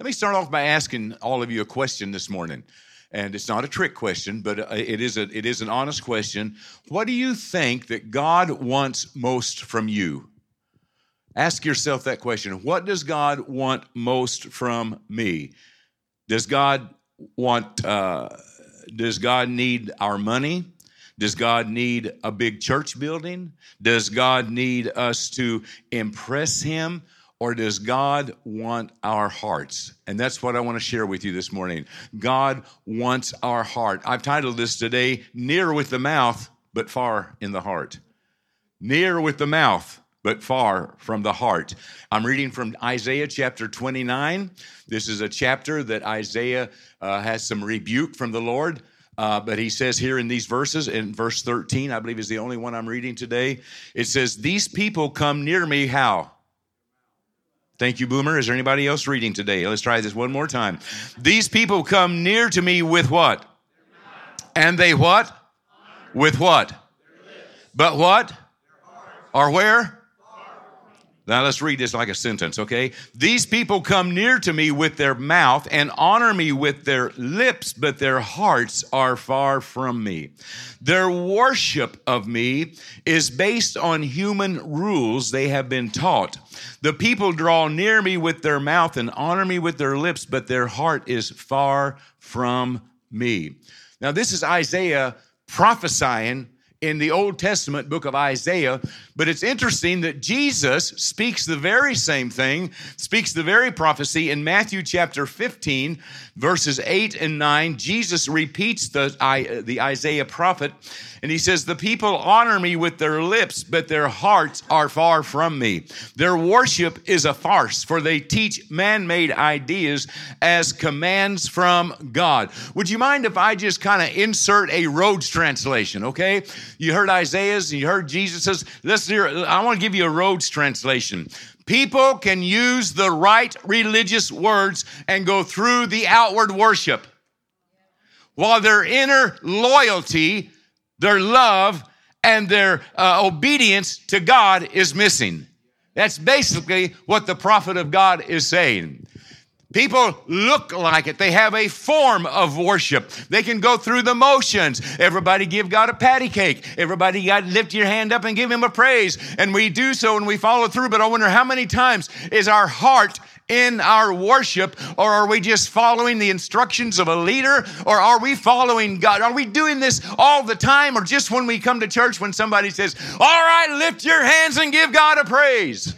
Let me start off by asking all of you a question this morning. And it's not a trick question, but it is an honest question. What do you think that God wants most from you? Ask yourself that question. What does God want most from me? Does God need our money? Does God need a big church building? Does God need us to impress him? Or does God want our hearts? And that's what I want to share with you this morning. God wants our heart. I've titled this today, Near with the Mouth, but Far in the Heart. Near with the mouth, but far from the heart. I'm reading from Isaiah chapter 29. This is a chapter that Isaiah has some rebuke from the Lord. But he says here in these verses, in verse 13, I believe is the only one I'm reading today. It says, these people come near me, how? Thank you, Boomer. Is there anybody else reading today? Let's try this one more time. These people come near to me with what? And they what? With what? But what? Or where? Now let's read this like a sentence, okay? These people come near to me with their mouth and honor me with their lips, but their hearts are far from me. Their worship of me is based on human rules they have been taught. The people draw near me with their mouth and honor me with their lips, but their heart is far from me. Now this is Isaiah prophesying in the Old Testament book of Isaiah, but it's interesting that Jesus speaks the very same thing, speaks the very prophecy in Matthew chapter 15, verses 8 and 9. Jesus repeats the Isaiah prophet, and he says, the people honor me with their lips, but their hearts are far from me. Their worship is a farce, for they teach man-made ideas as commands from God. Would you mind if I just kind of insert a Rhodes translation, okay? You heard Isaiah's, and you heard Jesus's. I want to give you a Rhodes translation. People can use the right religious words and go through the outward worship, while their inner loyalty, their love, and their obedience to God is missing. That's basically what the prophet of God is saying. People look like it. They have a form of worship. They can go through the motions. Everybody give God a patty cake. Everybody got lift your hand up and give him a praise. And we do so and we follow through. But I wonder how many times is our heart in our worship, or are we just following the instructions of a leader, or are we following God? Are we doing this all the time, or just when we come to church when somebody says, all right, lift your hands and give God a praise?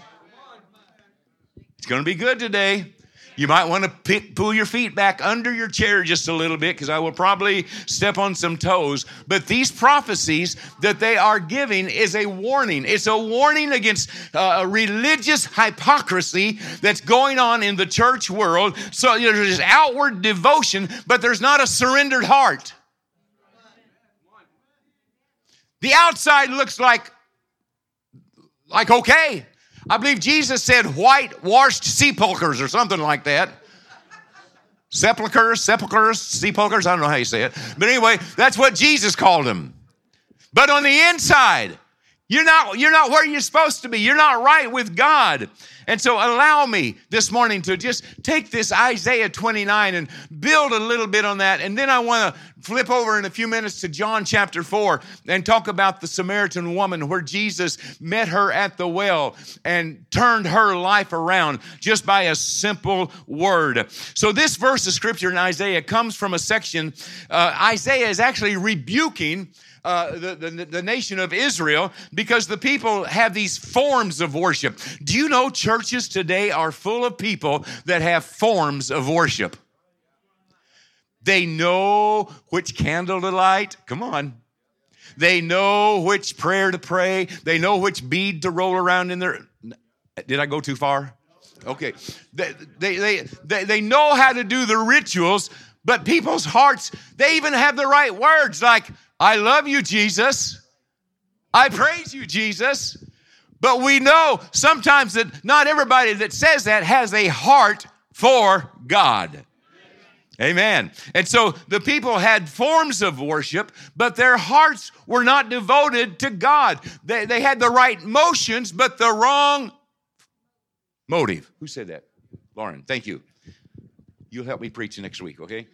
It's going to be good today. You might want to pull your feet back under your chair just a little bit, because I will probably step on some toes. But these prophecies that they are giving is a warning. It's a warning against religious hypocrisy that's going on in the church world. So there's outward devotion, but there's not a surrendered heart. The outside looks like okay. I believe Jesus said whitewashed sepulchres or something like that. Sepulchres, sepulchres, I don't know how you say it. But anyway, that's what Jesus called them. But on the inside, you're not where you're supposed to be. You're not right with God. And so allow me this morning to just take this Isaiah 29 and build a little bit on that. And then I want to flip over in a few minutes to John chapter 4 and talk about the Samaritan woman, where Jesus met her at the well and turned her life around just by a simple word. So this verse of scripture in Isaiah comes from a section. Isaiah is actually rebuking the nation of Israel, because the people have these forms of worship. Do you know churches today are full of people that have forms of worship? They know which candle to light. Come on. They know which prayer to pray. They know which bead to roll around in their... Did I go too far? Okay. They know how to do the rituals, but people's hearts, they even have the right words, like, I love you, Jesus. I praise you, Jesus. But we know sometimes that not everybody that says that has a heart for God. Amen. And so the people had forms of worship, but their hearts were not devoted to God. They had the right motions, but the wrong motive. Who said that? Lauren, thank you. You'll help me preach next week, okay?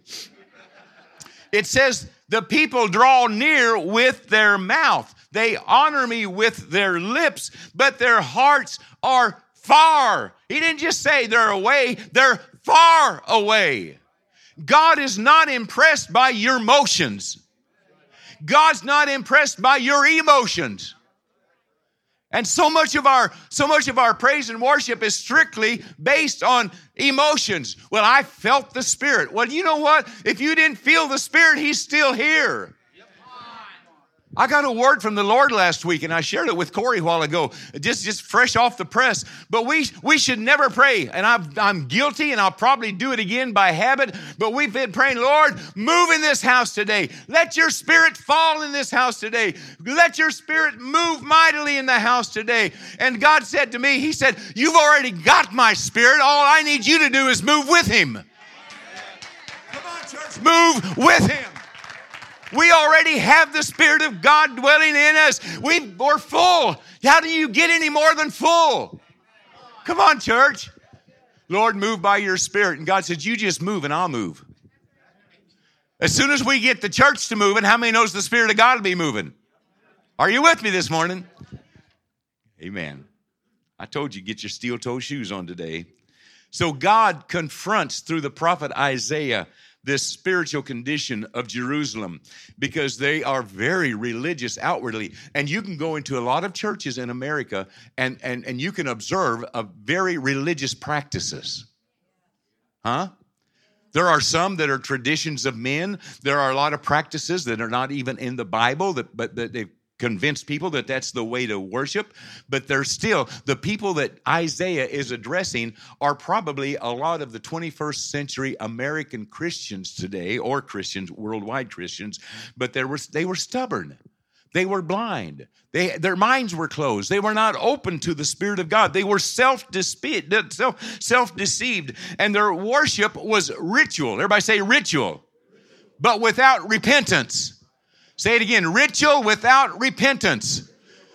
It says, the people draw near with their mouth. They honor me with their lips, but their hearts are far. He didn't just say they're away, they're far away. God is not impressed by your motions. God's not impressed by your emotions. And so much of our praise and worship is strictly based on emotions. Well, I felt the Spirit. Well, you know what? If you didn't feel the Spirit, He's still here. I got a word from the Lord last week, and I shared it with Corey a while ago, just fresh off the press. But we should never pray, and I'm guilty, and I'll probably do it again by habit, but we've been praying, Lord, move in this house today. Let your Spirit fall in this house today. Let your Spirit move mightily in the house today. And God said to me, He said, you've already got my Spirit. All I need you to do is move with Him. Come on, church, move with Him. We already have the Spirit of God dwelling in us. We're full. How do you get any more than full? Come on, church. Lord, move by your Spirit. And God says, you just move and I'll move. As soon as we get the church to moving, how many knows the Spirit of God will be moving? Are you with me this morning? Amen. I told you, get your steel-toe shoes on today. So God confronts through the prophet Isaiah this spiritual condition of Jerusalem, because they are very religious outwardly. And you can go into a lot of churches in America and you can observe very religious practices. Huh? There are some that are traditions of men. There are a lot of practices that are not even in the Bible, but they've convinced people that that's the way to worship. But they're still, the people that Isaiah is addressing are probably a lot of the 21st century American Christians today, or Christians, worldwide Christians, but they were stubborn. They were blind. Their minds were closed. They were not open to the Spirit of God. They were self-deceived, and their worship was ritual. Everybody say ritual, but without repentance. Say it again, ritual without repentance.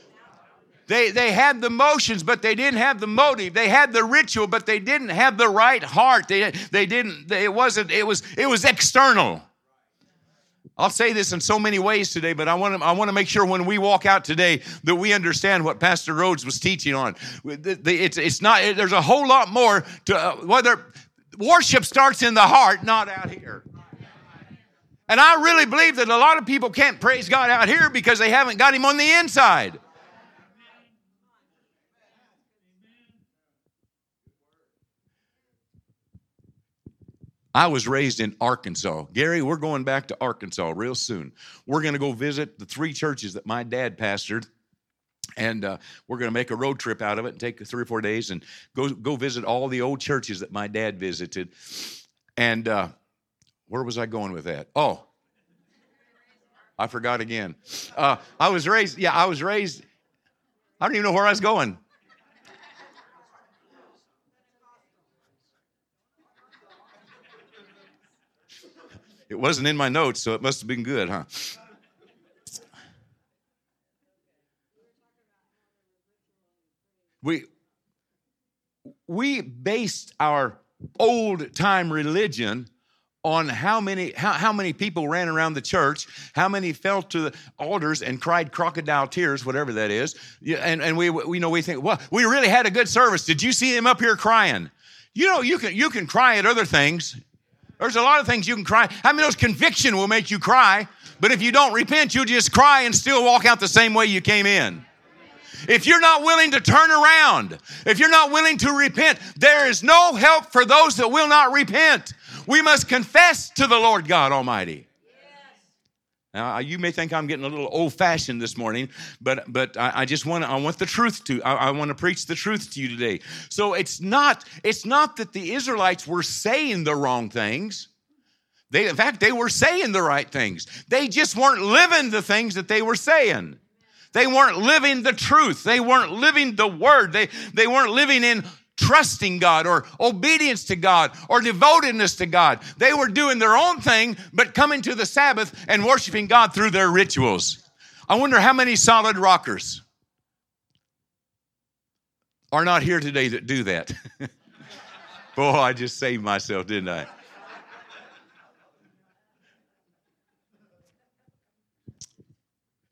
They had the motions, but they didn't have the motive. They had the ritual, but they didn't have the right heart. It was external. I'll say this in so many ways today, but I want to make sure when we walk out today that we understand what Pastor Rhodes was teaching on. It's not. There's a whole lot more to whether worship starts in the heart, not out here. And I really believe that a lot of people can't praise God out here because they haven't got Him on the inside. I was raised in Arkansas. Gary, we're going back to Arkansas real soon. We're going to go visit the 3 churches that my dad pastored. And we're going to make a road trip out of it and take 3 or 4 days and go visit all the old churches that my dad visited. And where was I going with that? Oh, I forgot again. I was raised, I don't even know where I was going. It wasn't in my notes, so it must have been good, huh? We based our old-time religion on how many people ran around the church, how many fell to the altars and cried crocodile tears, whatever that is. And we think, well, we really had a good service. Did you see him up here crying? You know, you can cry at other things. There's a lot of things you can cry. How many knows conviction will make you cry? But if you don't repent, you'll just cry and still walk out the same way you came in. If you're not willing to turn around, if you're not willing to repent, there is no help for those that will not repent. We must confess to the Lord God Almighty. Now, you may think I'm getting a little old-fashioned this morning, but I want the truth to. I want to preach the truth to you today. So it's not that the Israelites were saying the wrong things. In fact, they were saying the right things. They just weren't living the things that they were saying. They weren't living the truth. They weren't living the word. They weren't living in trusting God or obedience to God or devotedness to God. They were doing their own thing, but coming to the Sabbath and worshiping God through their rituals. I wonder how many solid rockers are not here today that do that. Boy, I just saved myself, didn't I?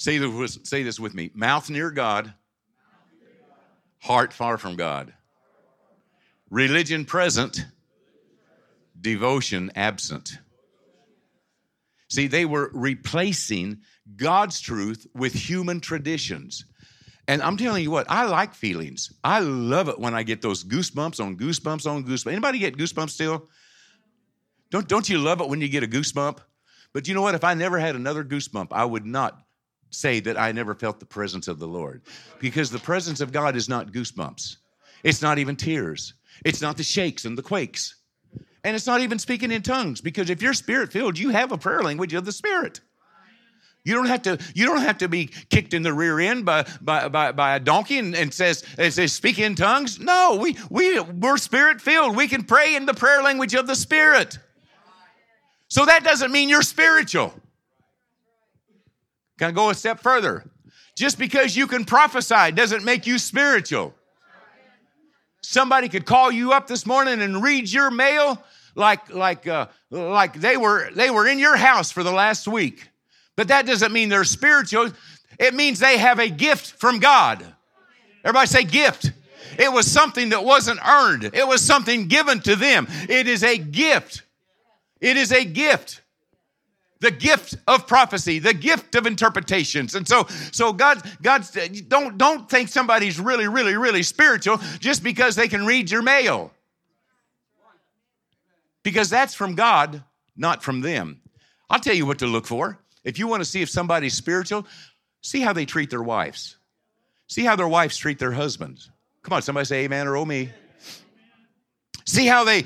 Say this with me. Mouth near God, heart far from God. Religion present, devotion absent. See, they were replacing God's truth with human traditions. And I'm telling you what, I like feelings. I love it when I get those goosebumps on goosebumps on goosebumps. Anybody get goosebumps still? Don't you love it when you get a goosebump? But you know what? If I never had another goosebump, I would not say that I never felt the presence of the Lord. Because the presence of God is not goosebumps. It's not even tears. It's not the shakes and the quakes. And it's not even speaking in tongues. Because if you're spirit-filled, you have a prayer language of the Spirit. You don't have to be kicked in the rear end by a donkey and says speak in tongues. No, we're spirit-filled. We can pray in the prayer language of the Spirit. So that doesn't mean you're spiritual. Can I go a step further? Just because you can prophesy doesn't make you spiritual. Somebody could call you up this morning and read your mail like they were in your house for the last week. But that doesn't mean they're spiritual. It means they have a gift from God. Everybody say gift. It was something that wasn't earned. It was something given to them. It is a gift. It is a gift. The gift of prophecy, the gift of interpretations. And so God don't think somebody's really, really, really spiritual just because they can read your mail. Because that's from God, not from them. I'll tell you what to look for. If you want to see if somebody's spiritual, see how they treat their wives. See how their wives treat their husbands. Come on, somebody say amen or oh me. See how they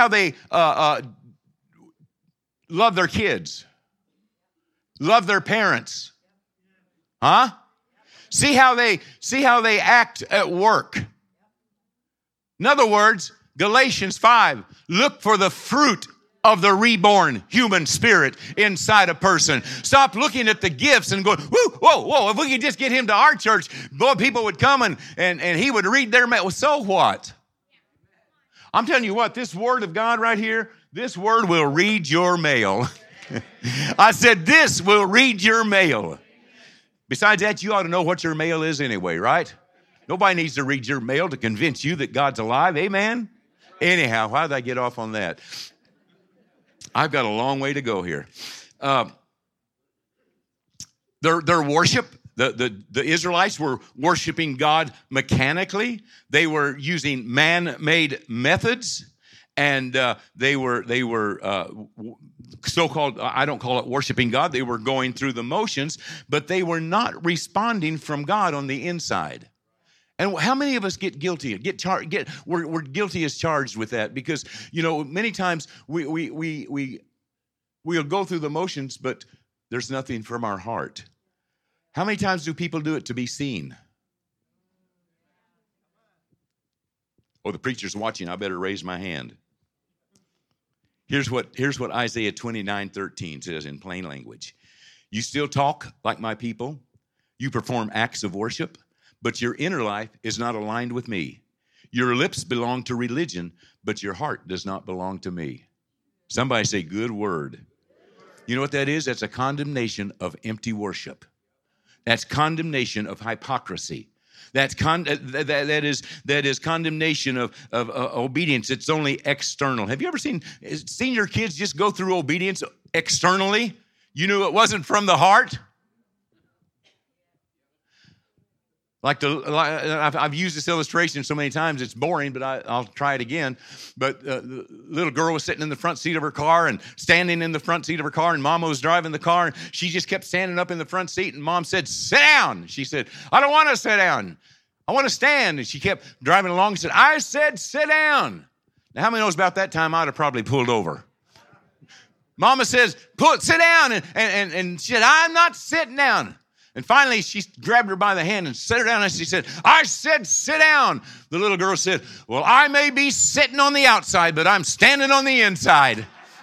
love their kids. Love their parents. Huh? See how they act at work. In other words, Galatians 5, look for the fruit of the reborn human spirit inside a person. Stop looking at the gifts and going, whoa, if we could just get him to our church, boy, people would come and he would read their mail. Well, so what? I'm telling you what, this word of God right here, this word will read your mail. I said, this will read your mail. Besides that, you ought to know what your mail is anyway, right? Nobody needs to read your mail to convince you that God's alive. Amen? Anyhow, how did I get off on that? I've got a long way to go here. Their worship, the Israelites were worshiping God mechanically. They were using man-made methods. And they were so-called, I don't call it worshiping God. They were going through the motions, but they were not responding from God on the inside. And how many of us get guilty? We're guilty as charged with that because, you know, many times we'll go through the motions, but there's nothing from our heart. How many times do people do it to be seen? Oh, the preacher's watching. I better raise my hand. Here's what Isaiah 29:13 says in plain language. You still talk like my people. You perform acts of worship, but your inner life is not aligned with me. Your lips belong to religion, but your heart does not belong to me. Somebody say, good word. You know what that is? That's a condemnation of empty worship. That's condemnation of hypocrisy. That is condemnation of obedience. It's only external. Have you ever seen your kids just go through obedience externally? You knew it wasn't from the heart? I've used this illustration so many times, it's boring, but I'll try it again. But the little girl was sitting in the front seat of her car and standing in the front seat of her car, and Mama was driving the car, and she just kept standing up in the front seat, and Mom said, sit down. She said, I don't want to sit down. I want to stand. And she kept driving along and said, I said, sit down. Now, how many knows about that time I'd have probably pulled over? Mama says, sit down. And she said, I'm not sitting down. And finally, she grabbed her by the hand and set her down, and she said, I said, sit down. The little girl said, well, I may be sitting on the outside, but I'm standing on the inside.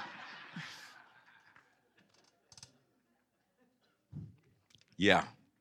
Yeah.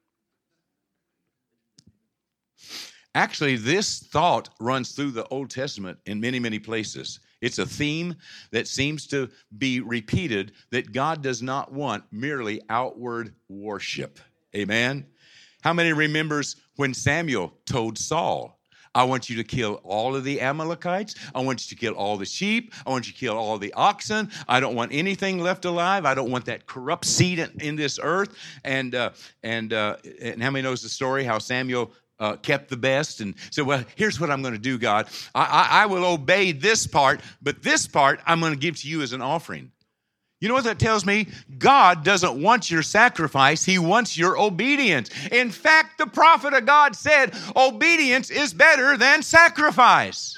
Actually, this thought runs through the Old Testament in many, many places. It's a theme that seems to be repeated, that God does not want merely outward worship. Amen. How many remembers when Samuel told Saul, I want you to kill all of the Amalekites. I want you to kill all the sheep. I want you to kill all the oxen. I don't want anything left alive. I don't want that corrupt seed in this earth. And how many knows the story how Samuel kept the best and said, well, here's what I'm going to do, God. I will obey this part, but this part I'm going to give to you as an offering. You know what that tells me? God doesn't want your sacrifice. He wants your obedience. In fact, the prophet of God said, obedience is better than sacrifice.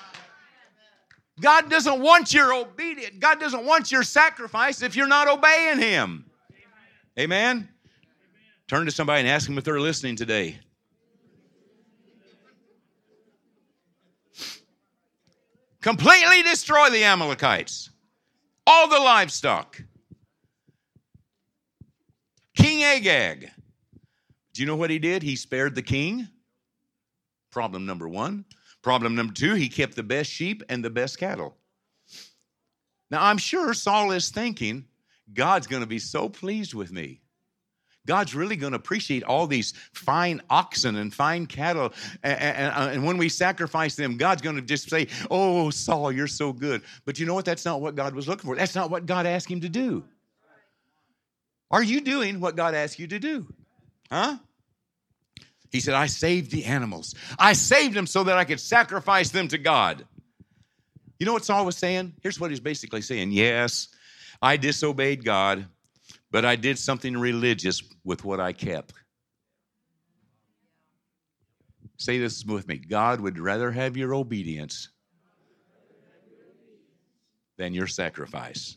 God doesn't want your obedience. God doesn't want your sacrifice if you're not obeying Him. Amen? Turn to somebody and ask them if they're listening today. Completely destroy the Amalekites. All the livestock. King Agag. Do you know what he did? He spared the king. Problem number one. Problem number two, he kept the best sheep and the best cattle. Now, I'm sure Saul is thinking, God's going to be so pleased with me. God's really going to appreciate all these fine oxen and fine cattle. And when we sacrifice them, God's going to just say, oh, Saul, you're so good. But you know what? That's not what God was looking for. That's not what God asked him to do. Are you doing what God asked you to do? Huh? He said, I saved the animals. I saved them so that I could sacrifice them to God. You know what Saul was saying? Here's what he's basically saying. Yes, I disobeyed God, but I did something religious with what I kept. Say this with me. God would rather have your obedience than your sacrifice.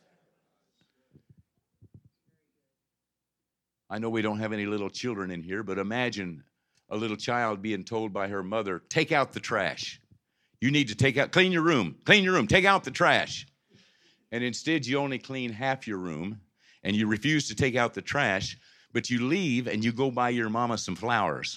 I know we don't have any little children in here, but imagine a little child being told by her mother, take out the trash. You need to clean your room, take out the trash. And instead you only clean half your room and you refuse to take out the trash, but you leave and you go buy your mama some flowers.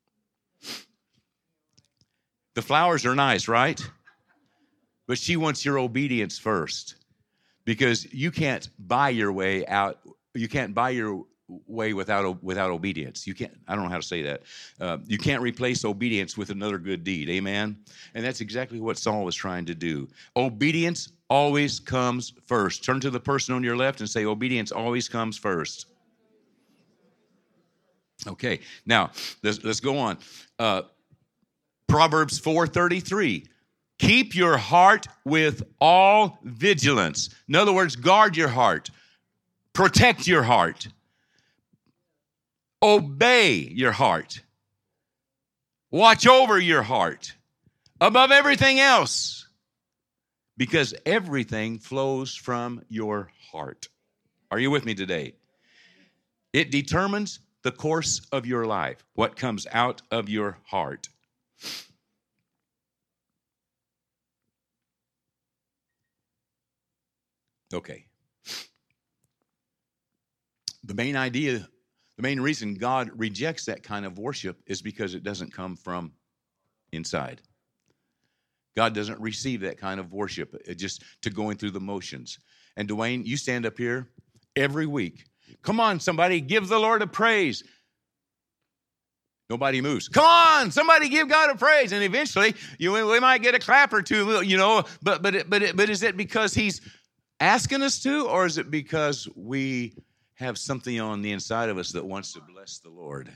The flowers are nice, right? But she wants your obedience first because you can't buy your way out. You can't buy your way without obedience. You can't, I don't know how to say that. You can't replace obedience with another good deed. Amen? And that's exactly what Saul was trying to do. Obedience always comes first. Turn to the person on your left and say, obedience always comes first. Okay, now let's go on. Proverbs 4:33. Keep your heart with all vigilance. In other words, guard your heart. Protect your heart. Obey your heart. Watch over your heart above everything else, because everything flows from your heart. Are you with me today? It determines the course of your life, what comes out of your heart. Okay. The main reason God rejects that kind of worship is because it doesn't come from inside. God doesn't receive that kind of worship, just to going through the motions. And Dwayne, you stand up here every week. Come on, somebody, give the Lord a praise. Nobody moves. Come on, somebody give God a praise. And eventually, we might get a clap or two, but is it because He's asking us to, or is it because we have something on the inside of us that wants to bless the Lord?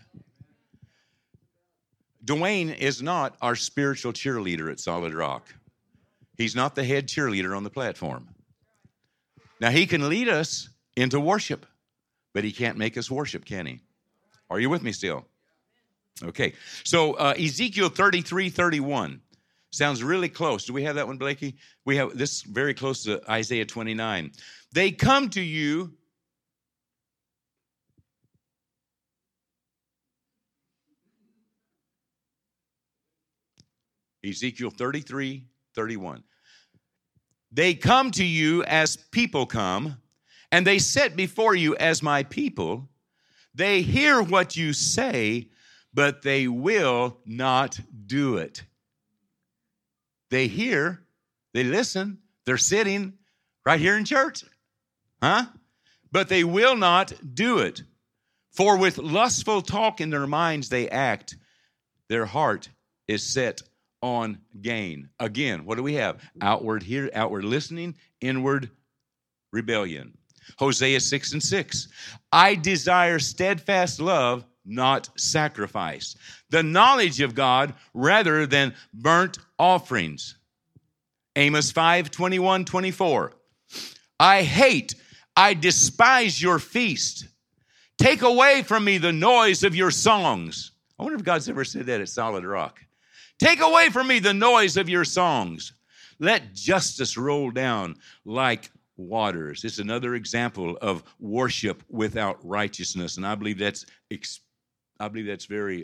Dwayne is not our spiritual cheerleader at Solid Rock. He's not the head cheerleader on the platform. Now, he can lead us into worship, but he can't make us worship, can he? Are you with me still? Okay, so Ezekiel 33:31 sounds really close. Do we have that one, Blakey? We have this very close to Isaiah 29. They come to you Ezekiel 33:31. They come to you as people come, and they sit before you as my people. They hear what you say, but they will not do it. They hear, they listen, they're sitting right here in church. Huh? But they will not do it. For with lustful talk in their minds they act. Their heart is set on gain. Again, what do we have? Outward listening, inward rebellion. Hosea 6:6. I desire steadfast love, not sacrifice. The knowledge of God rather than burnt offerings. Amos 5:21-24. I despise your feast. Take away from me the noise of your songs. I wonder if God's ever said that at Solid Rock. Take away from me the noise of your songs. Let justice roll down like waters. It's another example of worship without righteousness, and I believe that's very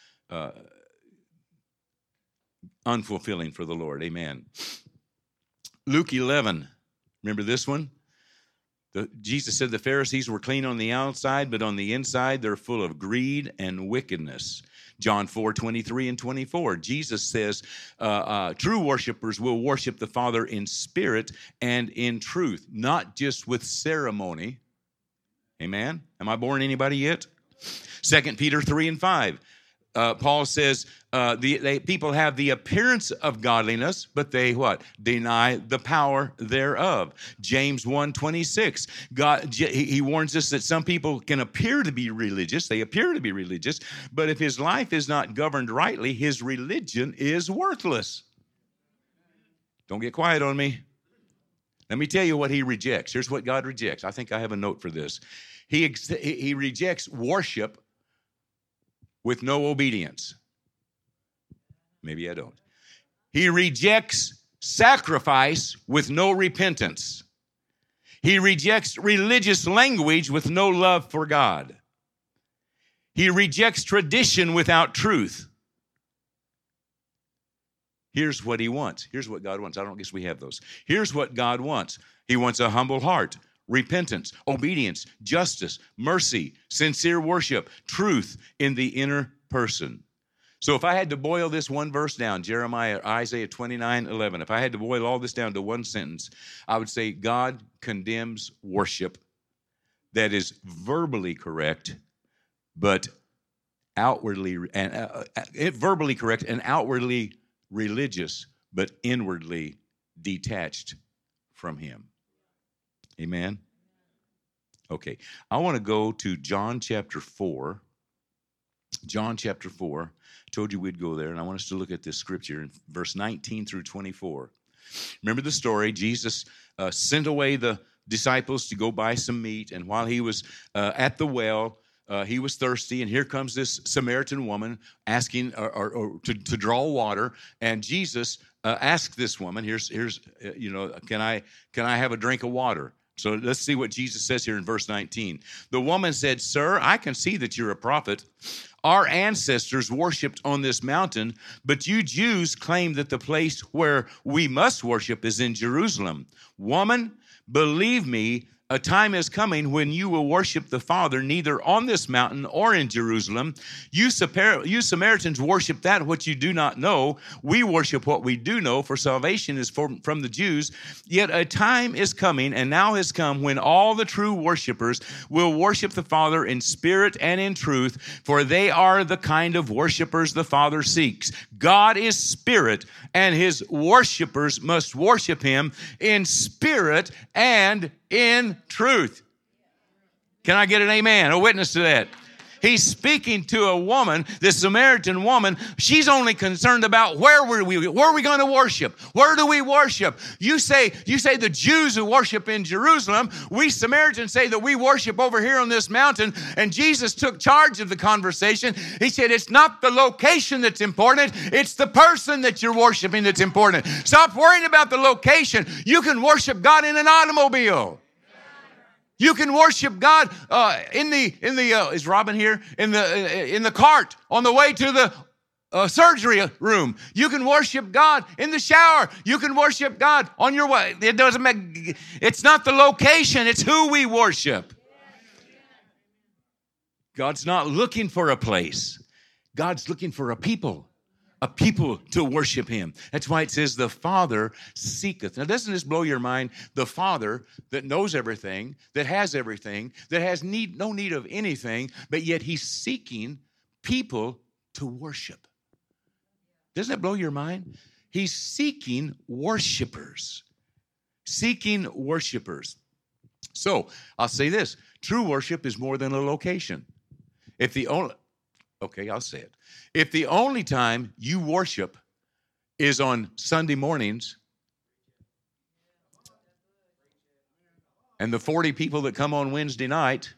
unfulfilling for the Lord. Amen. Luke 11. Remember this one? Jesus said the Pharisees were clean on the outside, but on the inside they're full of greed and wickedness. John 4:23-24. Jesus says true worshipers will worship the Father in spirit and in truth, not just with ceremony. Amen? Am I boring anybody yet? 2 Peter 3:5. Paul says people have the appearance of godliness, but they what? Deny the power thereof. James 1:26. He warns us that some people can appear to be religious. They appear to be religious, but if his life is not governed rightly, his religion is worthless. Don't get quiet on me. Let me tell you what he rejects. Here's what God rejects. I think I have a note for this. He rejects worship with no obedience. Maybe I don't. He rejects sacrifice with no repentance. He rejects religious language with no love for God. He rejects tradition without truth. Here's what he wants. Here's what God wants. I don't guess we have those. Here's what God wants. He wants a humble heart, repentance, obedience, justice, mercy, sincere worship, truth in the inner person. So if I had to boil this one verse down, Isaiah 29:11, if I had to boil all this down to one sentence, I would say God condemns worship that is verbally correct, but outwardly verbally correct and outwardly religious, but inwardly detached from him. Amen? Okay, I want to go to John chapter 4. John chapter 4. I told you we'd go there, and I want us to look at this scripture in verse 19-24. Remember the story. Jesus sent away the disciples to go buy some meat, and while he was at the well, he was thirsty, and here comes this Samaritan woman asking to draw water, and Jesus asked this woman, can I have a drink of water? So let's see what Jesus says here in verse 19. The woman said, Sir, I can see that you're a prophet. Our ancestors worshipped on this mountain, but you Jews claim that the place where we must worship is in Jerusalem. Woman, believe me, a time is coming when you will worship the Father neither on this mountain or in Jerusalem. You Samaritans worship that which you do not know. We worship what we do know, for salvation is from the Jews. Yet a time is coming, and now has come, when all the true worshipers will worship the Father in spirit and in truth, for they are the kind of worshipers the Father seeks. God is spirit, and his worshipers must worship him in spirit and in truth. Can I get an amen? A witness to that? He's speaking to a woman, this Samaritan woman. She's only concerned about where are we going to worship? Where do we worship? You say the Jews who worship in Jerusalem. We Samaritans say that we worship over here on this mountain. And Jesus took charge of the conversation. He said, it's not the location that's important. It's the person that you're worshiping that's important. Stop worrying about the location. You can worship God in an automobile. You can worship God in the is Robin here? In the cart on the way to the surgery room. You can worship God in the shower. You can worship God on your way. It doesn't make. It's not the location. It's who we worship. God's not looking for a place. God's looking for a people a people to worship him. That's why it says the Father seeketh. Now, doesn't this blow your mind? The Father that knows everything, that has no need of anything, but yet he's seeking people to worship. Doesn't that blow your mind? He's seeking worshipers. Seeking worshipers. So, I'll say this. True worship is more than a location. I'll say it. If the only time you worship is on Sunday mornings, and the 40 people that come on Wednesday night,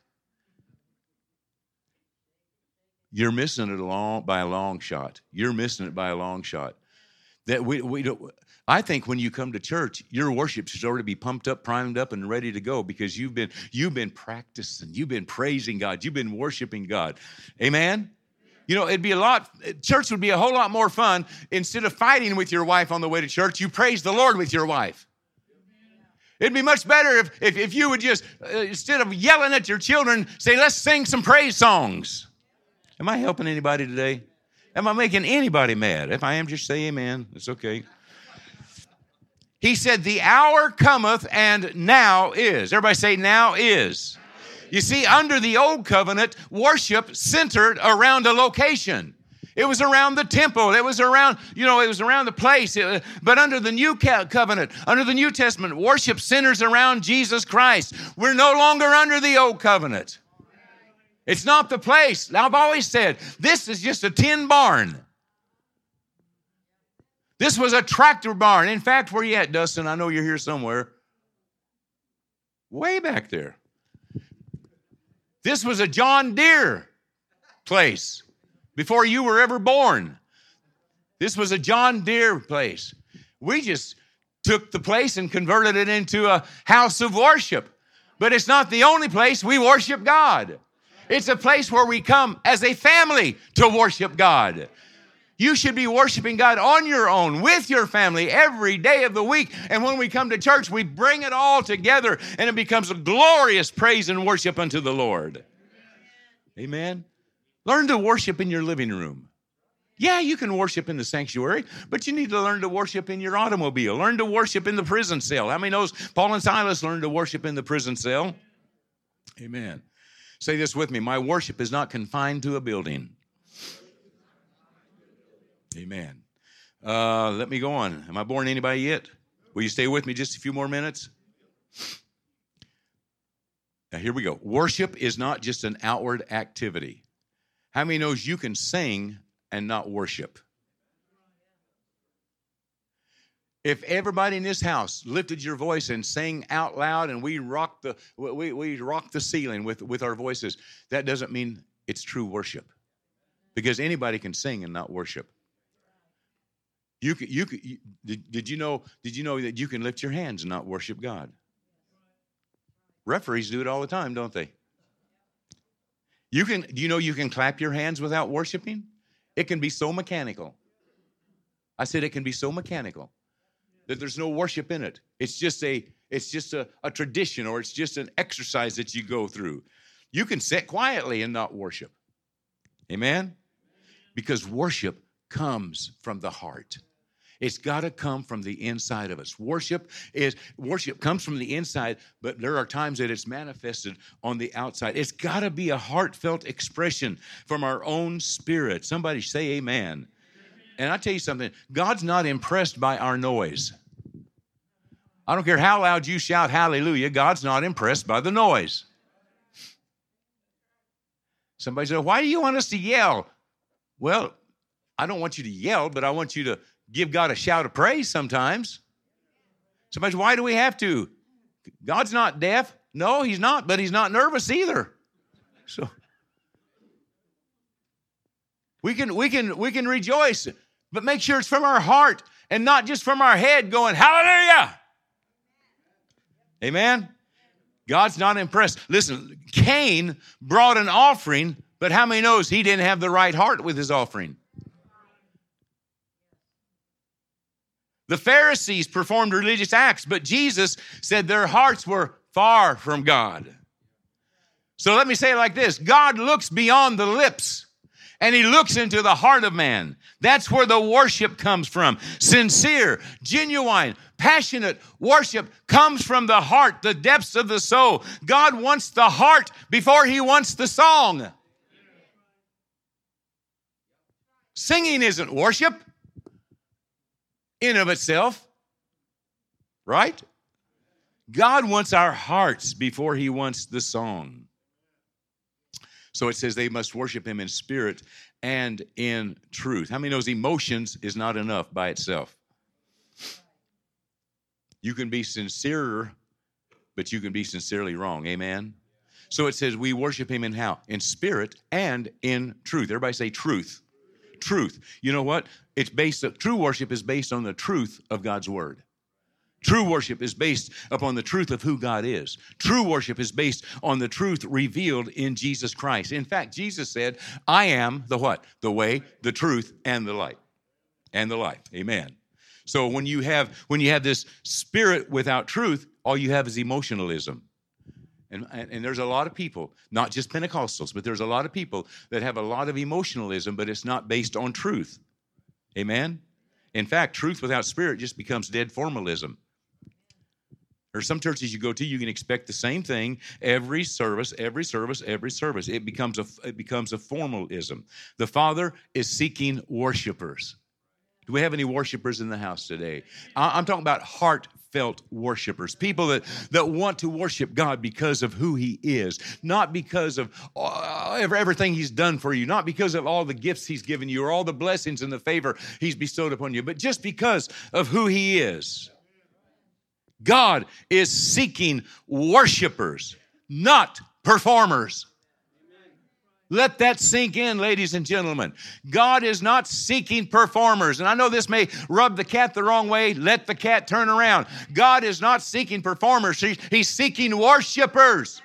you're missing it by a long shot. You're missing it by a long shot. That we don't. I think when you come to church, your worship should already be pumped up, primed up, and ready to go because you've been practicing, you've been praising God, you've been worshiping God. Amen? You know, church would be a whole lot more fun. Instead of fighting with your wife on the way to church, you praise the Lord with your wife. It'd be much better if you would just, instead of yelling at your children, say, let's sing some praise songs. Am I helping anybody today? Am I making anybody mad? If I am, just say amen. It's okay. He said, the hour cometh and now is. Everybody say, now is. You see, under the old covenant, worship centered around a location. It was around the temple. It was around the place. But under the new covenant, under the New Testament, worship centers around Jesus Christ. We're no longer under the old covenant. It's not the place. Now, I've always said, this is just a tin barn. This was a tractor barn. In fact, where you at, Dustin? I know you're here somewhere. Way back there. This was a John Deere place before you were ever born. This was a John Deere place. We just took the place and converted it into a house of worship. But it's not the only place we worship God. It's a place where we come as a family to worship God. You should be worshiping God on your own, with your family, every day of the week. And when we come to church, we bring it all together, and it becomes a glorious praise and worship unto the Lord. Amen. Learn to worship in your living room. Yeah, you can worship in the sanctuary, but you need to learn to worship in your automobile. Learn to worship in the prison cell. How many knows Paul and Silas learned to worship in the prison cell? Amen. Say this with me. My worship is not confined to a building. Amen. Let me go on. Am I boring anybody yet? Will you stay with me just a few more minutes? Now, here we go. Worship is not just an outward activity. How many knows you can sing and not worship? If everybody in this house lifted your voice and sang out loud and we rocked the ceiling with our voices, that doesn't mean it's true worship. Because anybody can sing and not worship. Did you know that you can lift your hands and not worship God? Referees do it all the time, don't they? Do you know you can clap your hands without worshiping? It can be so mechanical. I said it can be so mechanical that there's no worship in it. It's just a tradition, or it's just an exercise that you go through. You can sit quietly and not worship. Amen? Because worship comes from the heart. It's got to come from the inside of us. Worship comes from the inside, but there are times that it's manifested on the outside. It's got to be a heartfelt expression from our own spirit. Somebody say amen. And I tell you something, God's not impressed by our noise. I don't care how loud you shout hallelujah, God's not impressed by the noise. Somebody said, why do you want us to yell? Well, I don't want you to yell, but I want you to give God a shout of praise sometimes. Somebody said, why do we have to? God's not deaf. No, he's not, but he's not nervous either. So we can rejoice, but make sure it's from our heart and not just from our head going, hallelujah. Amen? God's not impressed. Listen, Cain brought an offering, but how many knows he didn't have the right heart with his offering? The Pharisees performed religious acts, but Jesus said their hearts were far from God. So let me say it like this. God looks beyond the lips, And he looks into the heart of man. That's where the worship comes from. Sincere, genuine, passionate worship comes from the heart, the depths of the soul. God wants the heart before he wants the song. Singing isn't worship in of itself, right? God wants our hearts before he wants the song. So it says they must worship him in spirit and in truth. How many knows emotions is not enough by itself? You can be sincere, but you can be sincerely wrong. Amen? So it says we worship him in how? In spirit and in truth. Everybody say truth. Truth. You know what? True worship is based on the truth of God's word. True worship is based upon the truth of who God is. True worship is based on the truth revealed in Jesus Christ. In fact, Jesus said, I am the what? The way, the truth, and the light. And the life. Amen. So when you have this spirit without truth, all you have is emotionalism. And there's a lot of people, not just Pentecostals, but there's a lot of people that have a lot of emotionalism, but it's not based on truth. Amen? In fact, truth without spirit just becomes dead formalism. There's some churches you go to, you can expect the same thing every service. It becomes a formalism. The Father is seeking worshipers. Do we have any worshipers in the house today? I'm talking about heartfelt worshipers, people that want to worship God because of who he is, not because of everything he's done for you, not because of all the gifts he's given you or all the blessings and the favor he's bestowed upon you, but just because of who he is. God is seeking worshipers, not performers. Let that sink in, ladies and gentlemen. God is not seeking performers. And I know this may rub the cat the wrong way. Let the cat turn around. God is not seeking performers. He's seeking worshipers.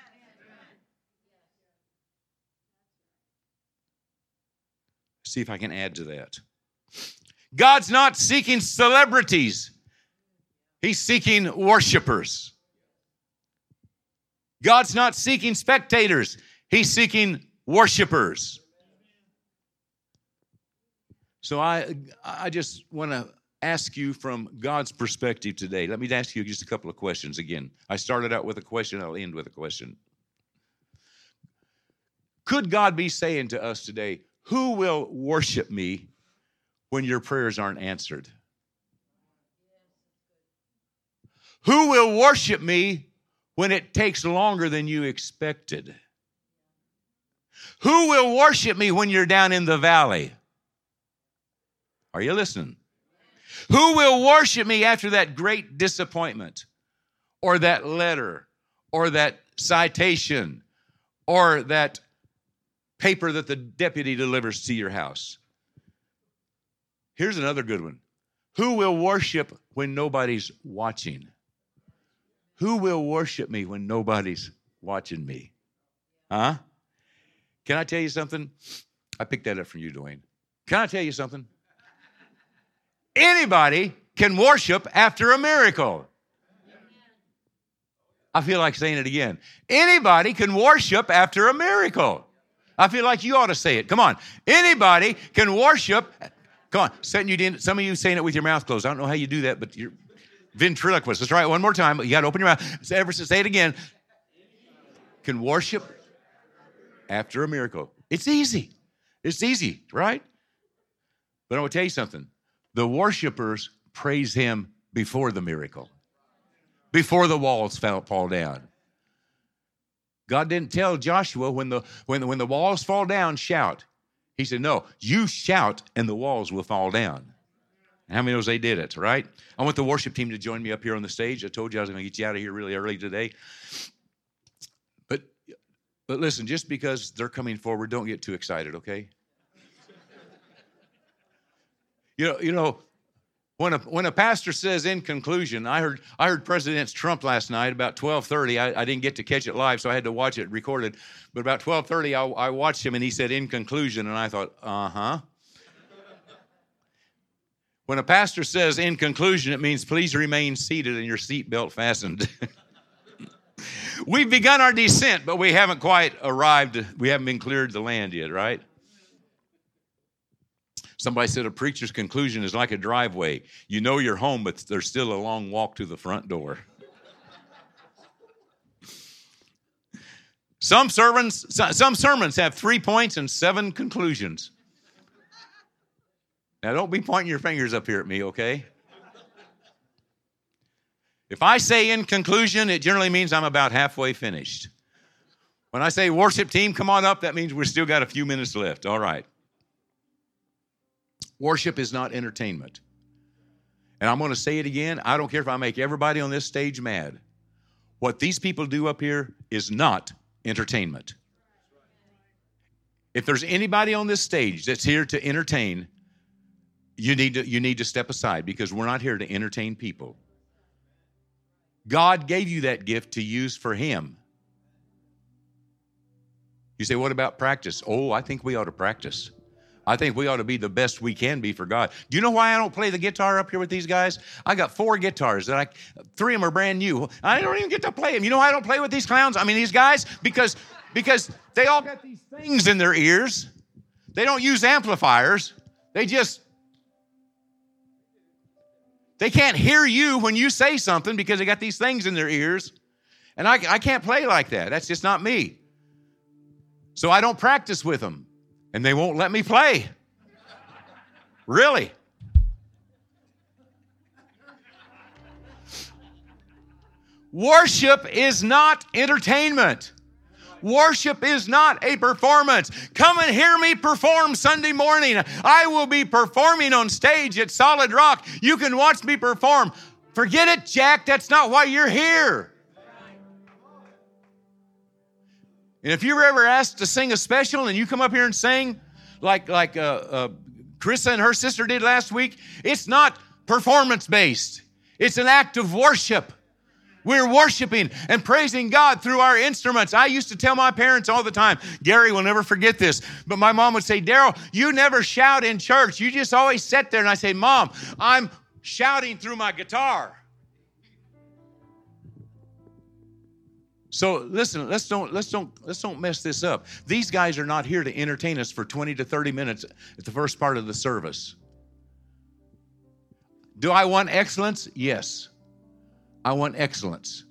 See if I can add to that. God's not seeking celebrities. He's seeking worshipers. God's not seeking spectators. He's seeking worshipers. So I just want to ask you from God's perspective today. Let me ask you just a couple of questions again. I started out with a question. I'll end with a question. Could God be saying to us today, who will worship me when your prayers aren't answered? Who will worship me when it takes longer than you expected? Who will worship me when you're down in the valley? Are you listening? Who will worship me after that great disappointment or that letter or that citation or that paper that the deputy delivers to your house? Here's another good one. Who will worship when nobody's watching? Who will worship me when nobody's watching me? Huh? Can I tell you something? I picked that up from you, Dwayne. Can I tell you something? Anybody can worship after a miracle. I feel like saying it again. Anybody can worship after a miracle. I feel like you ought to say it. Come on. Anybody can worship. Come on. Some of you saying it with your mouth closed. I don't know how you do that, but you're ventriloquist. Let's try it one more time. You got to open your mouth. Say it again. Can worship after a miracle. It's easy. It's easy, right? But I want to tell you something. The worshipers praise him before the miracle, before the walls fall down. God didn't tell Joshua when the walls fall down, shout. He said, no, you shout and the walls will fall down. And how many knows they did it, right? I want the worship team to join me up here on the stage. I told you I was going to get you out of here really early today. But listen, just because they're coming forward, don't get too excited, okay? You know, when a pastor says in conclusion, I heard President Trump last night about 12:30. I didn't get to catch it live, so I had to watch it recorded. But about 12:30, I watched him, and he said in conclusion, and I thought, uh-huh. When a pastor says in conclusion, it means please remain seated and your seatbelt fastened. We've begun our descent, but we haven't quite arrived. We haven't been cleared the land yet, right? Somebody said a preacher's conclusion is like a driveway. You know you're home, but there's still a long walk to the front door. Some sermons have 3 points and 7 conclusions. Now, don't be pointing your fingers up here at me, okay? If I say in conclusion, it generally means I'm about halfway finished. When I say worship team, come on up, that means we've still got a few minutes left. All right. Worship is not entertainment. And I'm going to say it again. I don't care if I make everybody on this stage mad. What these people do up here is not entertainment. If there's anybody on this stage that's here to entertain, you need to step aside, because we're not here to entertain people. God gave you that gift to use for Him. You say, what about practice? Oh, I think we ought to practice. I think we ought to be the best we can be for God. Do you know why I don't play the guitar up here with these guys? I got 4 guitars. 3 of them are brand new. I don't even get to play them. You know why I don't play with these clowns? I mean, these guys, because they all got these things in their ears. They don't use amplifiers. They can't hear you when you say something because they got these things in their ears. And I can't play like that. That's just not me. So I don't practice with them. And they won't let me play. Really. Worship is not entertainment. Worship is not a performance. Come and hear me perform Sunday morning. I will be performing on stage at Solid Rock. You can watch me perform. Forget it, Jack. That's not why you're here. And if you were ever asked to sing a special and you come up here and sing like Carissa and her sister did last week, it's not performance-based. It's an act of worship. We're worshiping and praising God through our instruments. I used to tell my parents all the time, Gary will never forget this, but my mom would say, Daryl, you never shout in church. You just always sit there. And I say, Mom, I'm shouting through my guitar. So listen, let's don't mess this up. These guys are not here to entertain us for 20 to 30 minutes at the first part of the service. Do I want excellence? Yes. I want excellence.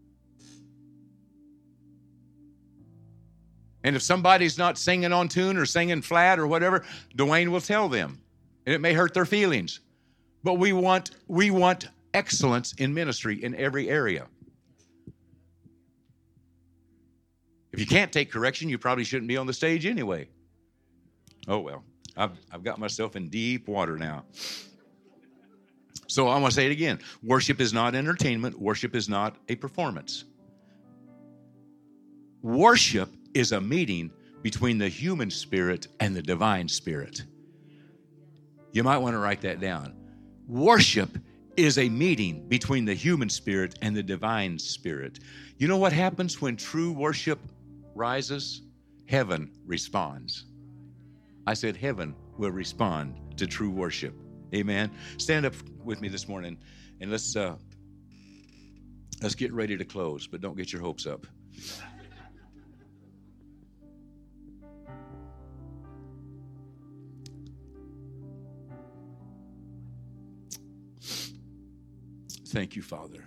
And if somebody's not singing on tune or singing flat or whatever, Dwayne will tell them. And it may hurt their feelings. But we want excellence in ministry in every area. If you can't take correction, you probably shouldn't be on the stage anyway. Oh, well, I've got myself in deep water now. So I want to say it again. Worship is not entertainment. Worship is not a performance. Worship is a meeting between the human spirit and the divine spirit. You might want to write that down. Worship is a meeting between the human spirit and the divine spirit. You know what happens when true worship rises? Heaven responds. I said heaven will respond to true worship. Amen. Stand up with me this morning and let's get ready to close, but don't get your hopes up. Thank you, Father.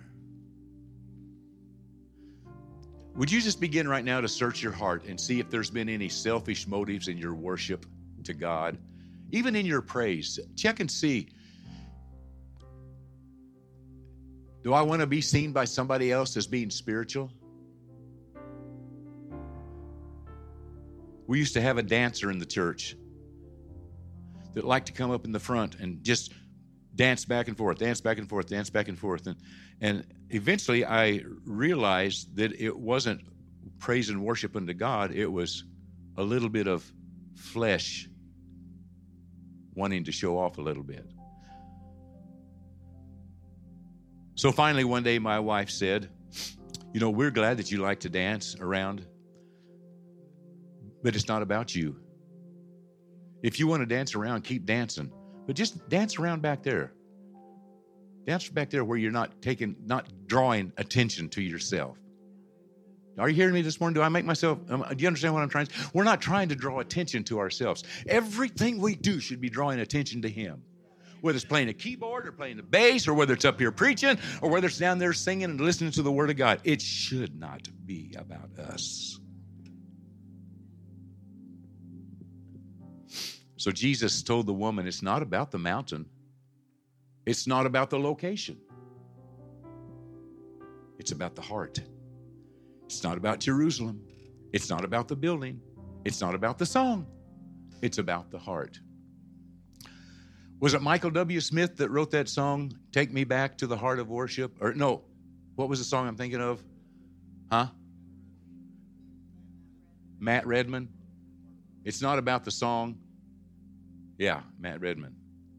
Would you just begin right now to search your heart and see if there's been any selfish motives in your worship to God, even in your praise? Check and see. Do I want to be seen by somebody else as being spiritual? We used to have a dancer in the church that liked to come up in the front and just dance back and forth, dance back and forth, dance back and forth. And eventually I realized that it wasn't praise and worship unto God. It was a little bit of flesh wanting to show off a little bit. So finally one day my wife said, we're glad that you like to dance around, but it's not about you. If you want to dance around, keep dancing. But just dance around back there. Dance back there where you're not drawing attention to yourself. Are you hearing me this morning? Do I make myself, do you understand what I'm trying to say? We're not trying to draw attention to ourselves. Everything we do should be drawing attention to Him. Whether it's playing a keyboard or playing the bass or whether it's up here preaching or whether it's down there singing and listening to the Word of God. It should not be about us. So Jesus told the woman, it's not about the mountain. It's not about the location. It's about the heart. It's not about Jerusalem. It's not about the building. It's not about the song. It's about the heart. Was it Michael W. Smith that wrote that song, Take Me Back to the Heart of Worship? Or no, what was the song I'm thinking of? Huh? Matt Redman. It's not about the song. Yeah, Matt Redman.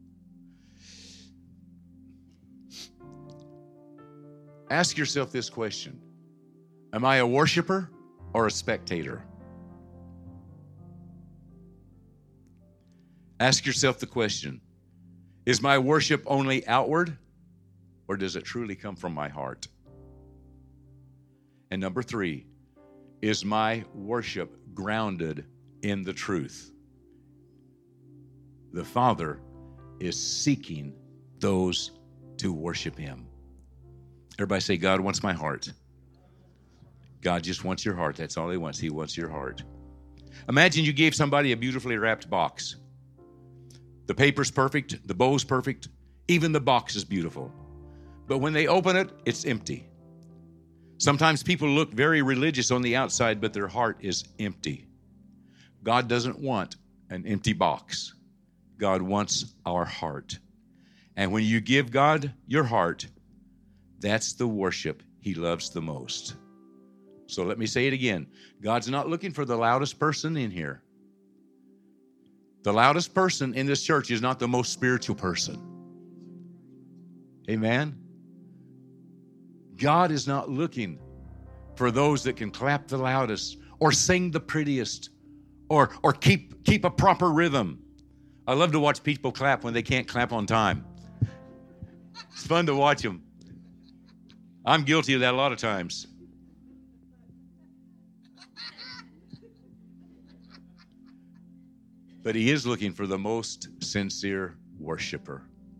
Ask yourself this question. Am I a worshiper or a spectator? Ask yourself the question. Is my worship only outward, or does it truly come from my heart? And number 3, is my worship grounded in the truth? The Father is seeking those to worship Him. Everybody say, God wants my heart. God just wants your heart. That's all He wants. He wants your heart. Imagine you gave somebody a beautifully wrapped box. The paper's perfect. The bow's perfect. Even the box is beautiful. But when they open it, it's empty. Sometimes people look very religious on the outside, but their heart is empty. God doesn't want an empty box. God wants our heart. And when you give God your heart, that's the worship He loves the most. So let me say it again. God's not looking for the loudest person in here. The loudest person in this church is not the most spiritual person. Amen? God is not looking for those that can clap the loudest or sing the prettiest or keep a proper rhythm. I love to watch people clap when they can't clap on time. It's fun to watch them. I'm guilty of that a lot of times. But He is looking for the most sincere worshiper.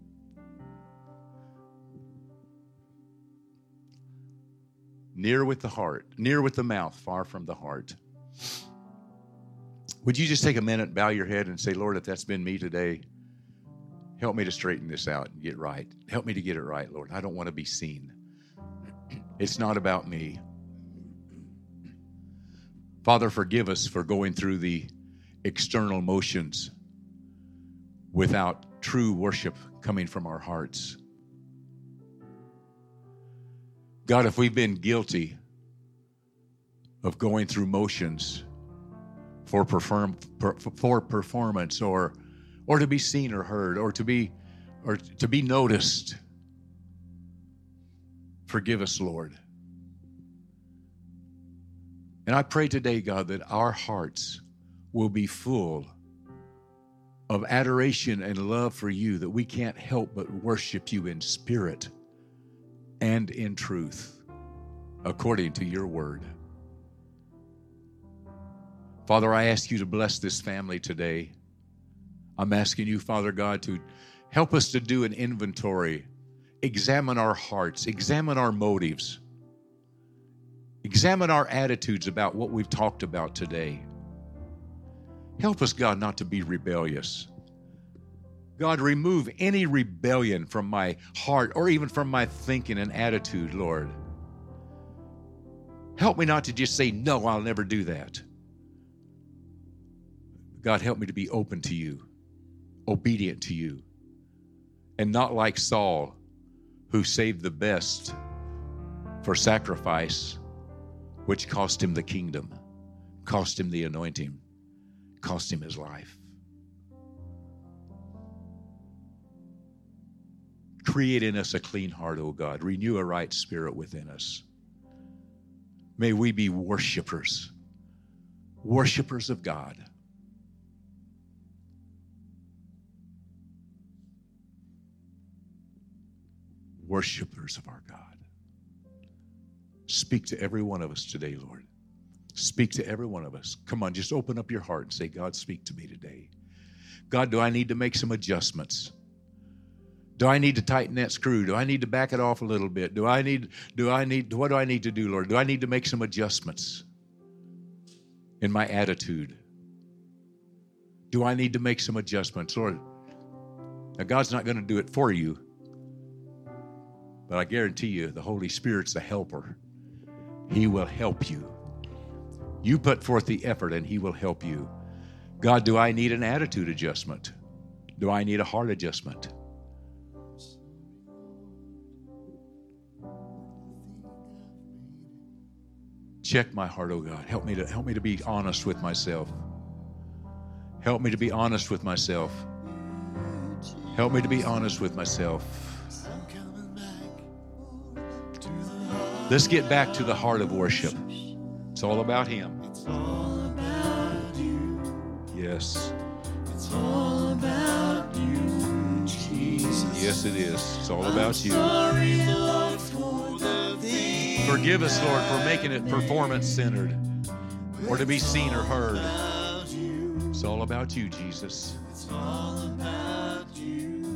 Near with the heart, near with the mouth, far from the heart. Would you just take a minute, bow your head and say, Lord, if that's been me today, help me to straighten this out and get right. Help me to get it right, Lord. I don't want to be seen. It's not about me. Father, forgive us for going through the external motions without true worship coming from our hearts. God, if we've been guilty of going through motions for performance or to be seen or heard or to be noticed, forgive us, Lord. And I pray today, God, that our hearts will be full of adoration and love for you, that we can't help but worship you in spirit and in truth, according to your word. Father, I ask you to bless this family today. I'm asking you, Father God, to help us to do an inventory, examine our hearts, examine our motives, examine our attitudes about what we've talked about today. Help us, God, not to be rebellious. God, remove any rebellion from my heart or even from my thinking and attitude, Lord. Help me not to just say, no, I'll never do that. God, help me to be open to you, obedient to you, and not like Saul, who saved the best for sacrifice, which cost him the kingdom, cost him the anointing, cost him his life. Create in us a clean heart, O God. Renew a right spirit within us. May we be worshipers of God. Worshipers of our God. Speak to every one of us today, Lord. Speak to every one of us. Come on, just open up your heart and say, God, speak to me today. God, do I need to make some adjustments? Do I need to tighten that screw? Do I need to back it off a little bit? What do I need to do, Lord? Do I need to make some adjustments in my attitude? Do I need to make some adjustments? Lord, now God's not going to do it for you, but I guarantee you the Holy Spirit's a helper. He will help you. You put forth the effort and He will help you. God, do I need an attitude adjustment? Do I need a heart adjustment? Check my heart, oh God. Help me to be honest with myself. Help me to be honest with myself. Help me to be honest with myself. Let's get back to the heart of worship. It's all about Him. Yes. It's all about you, Jesus. Yes, it is. It's all about you. Sorry, Lord, for the things Forgive us, Lord, for making it performance-centered or to be seen or heard. It's all about you, Jesus. It's all about you.